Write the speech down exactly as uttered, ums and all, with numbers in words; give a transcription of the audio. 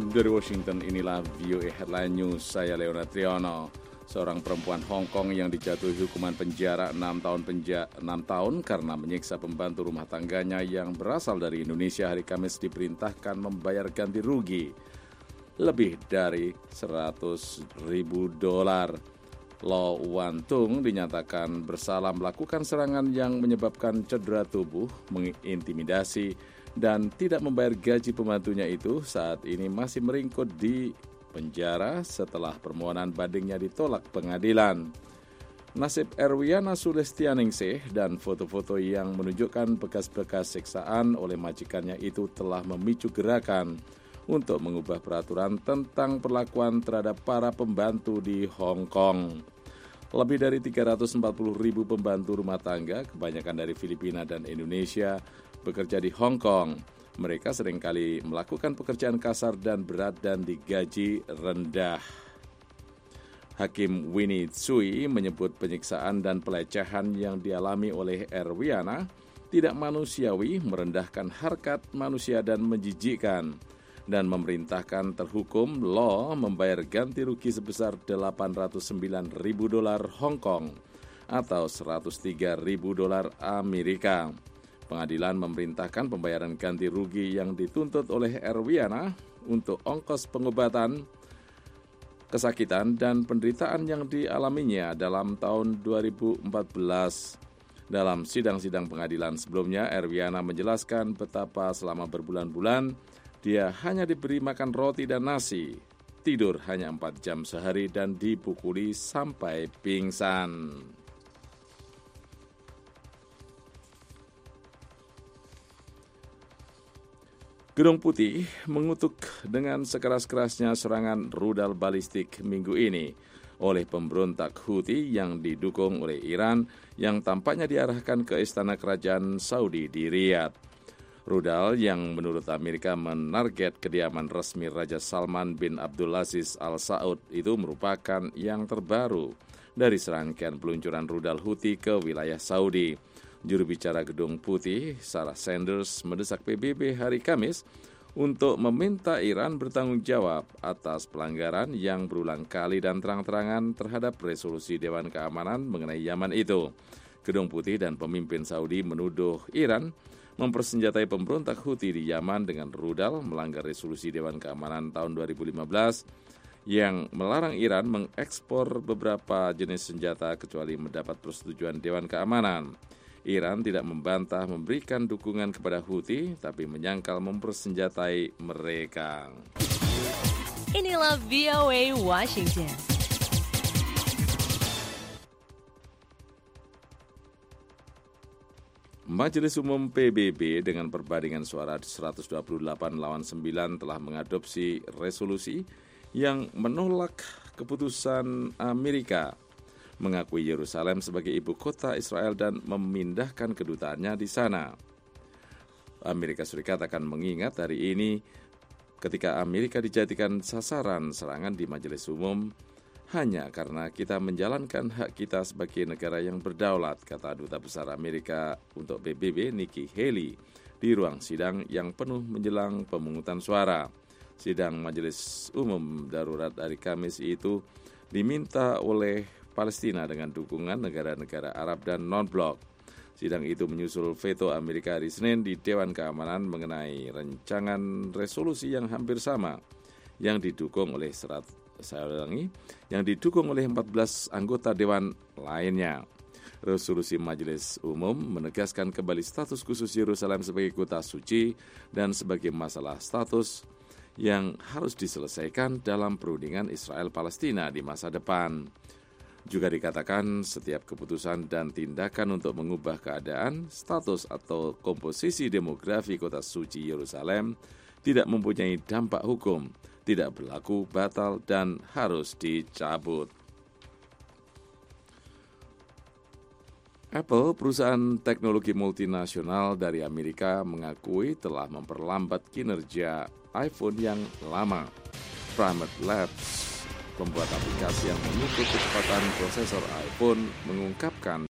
Dari Washington, inilah V O A Headline News. Saya Leonard Triono. Seorang perempuan Hong Kong yang dijatuhi hukuman penjara enam tahun, penja- enam tahun karena menyiksa pembantu rumah tangganya yang berasal dari Indonesia hari Kamis diperintahkan membayar ganti rugi lebih dari seratus ribu dolar. Lo Wan Tung dinyatakan bersalah melakukan serangan yang menyebabkan cedera tubuh, mengintimidasi, dan tidak membayar gaji pembantunya itu saat ini masih meringkut di penjara setelah permohonan bandingnya ditolak pengadilan. Nasib Erwiana Sulestianingsih dan foto-foto yang menunjukkan bekas-bekas siksaan oleh majikannya itu telah memicu gerakan untuk mengubah peraturan tentang perlakuan terhadap para pembantu di Hong Kong. Lebih dari tiga ratus empat puluh ribu pembantu rumah tangga, kebanyakan dari Filipina dan Indonesia, bekerja di Hong Kong. Mereka seringkali melakukan pekerjaan kasar dan berat dan digaji rendah. Hakim Winnie Tsui menyebut penyiksaan dan pelecehan yang dialami oleh Erwiana tidak manusiawi, merendahkan harkat manusia dan menjijikkan, dan memerintahkan terhukum Lo membayar ganti rugi sebesar delapan ratus sembilan ribu dolar Hong Kong atau seratus tiga ribu dolar Amerika. Pengadilan memerintahkan pembayaran ganti rugi yang dituntut oleh Erwiana untuk ongkos pengobatan, kesakitan, dan penderitaan yang dialaminya dalam tahun dua ribu empat belas. Dalam sidang-sidang pengadilan sebelumnya, Erwiana menjelaskan betapa selama berbulan-bulan dia hanya diberi makan roti dan nasi, tidur hanya empat jam sehari, dan dipukuli sampai pingsan. Gedung Putih mengutuk dengan sekeras-kerasnya serangan rudal balistik minggu ini oleh pemberontak Houthi yang didukung oleh Iran yang tampaknya diarahkan ke istana kerajaan Saudi di Riyadh. Rudal yang menurut Amerika menarget kediaman resmi Raja Salman bin Abdulaziz Al Saud itu merupakan yang terbaru dari serangkaian peluncuran rudal Houthi ke wilayah Saudi. Juru bicara Gedung Putih, Sarah Sanders, mendesak P B B hari Kamis untuk meminta Iran bertanggung jawab atas pelanggaran yang berulang kali dan terang-terangan terhadap resolusi Dewan Keamanan mengenai Yaman itu. Gedung Putih dan pemimpin Saudi menuduh Iran mempersenjatai pemberontak Houthi di Yaman dengan rudal, melanggar resolusi Dewan Keamanan tahun dua ribu lima belas yang melarang Iran mengekspor beberapa jenis senjata kecuali mendapat persetujuan Dewan Keamanan. Iran tidak membantah memberikan dukungan kepada Houthi, tapi menyangkal mempersenjatai mereka. Inilah V O A Washington. Majelis Umum P B B dengan perbandingan suara seratus dua puluh delapan lawan sembilan telah mengadopsi resolusi yang menolak keputusan Amerika mengakui Yerusalem sebagai ibu kota Israel dan memindahkan kedutaannya di sana. Amerika Serikat akan mengingat hari ini ketika Amerika dijadikan sasaran serangan di Majelis Umum hanya karena kita menjalankan hak kita sebagai negara yang berdaulat, kata Duta Besar Amerika untuk P B B Nikki Haley di ruang sidang yang penuh menjelang pemungutan suara. Sidang Majelis Umum Darurat hari Kamis itu diminta oleh Palestina dengan dukungan negara-negara Arab dan non-blok. Sidang itu menyusul veto Amerika hari Senin di Dewan Keamanan mengenai rancangan resolusi yang hampir sama yang didukung oleh serat, saya ulangi, yang didukung oleh empat belas anggota dewan lainnya. Resolusi Majelis Umum menegaskan kembali status khusus Yerusalem sebagai kota suci dan sebagai masalah status yang harus diselesaikan dalam perundingan Israel-Palestina di masa depan. Juga dikatakan setiap keputusan dan tindakan untuk mengubah keadaan, status atau komposisi demografi kota suci Yerusalem tidak mempunyai dampak hukum, tidak berlaku, batal, dan harus dicabut. Apple, perusahaan teknologi multinasional dari Amerika, mengakui telah memperlambat kinerja iPhone yang lama. Primate Labs, pembuat aplikasi yang mengukur kecepatan prosesor iPhone, mengungkapkan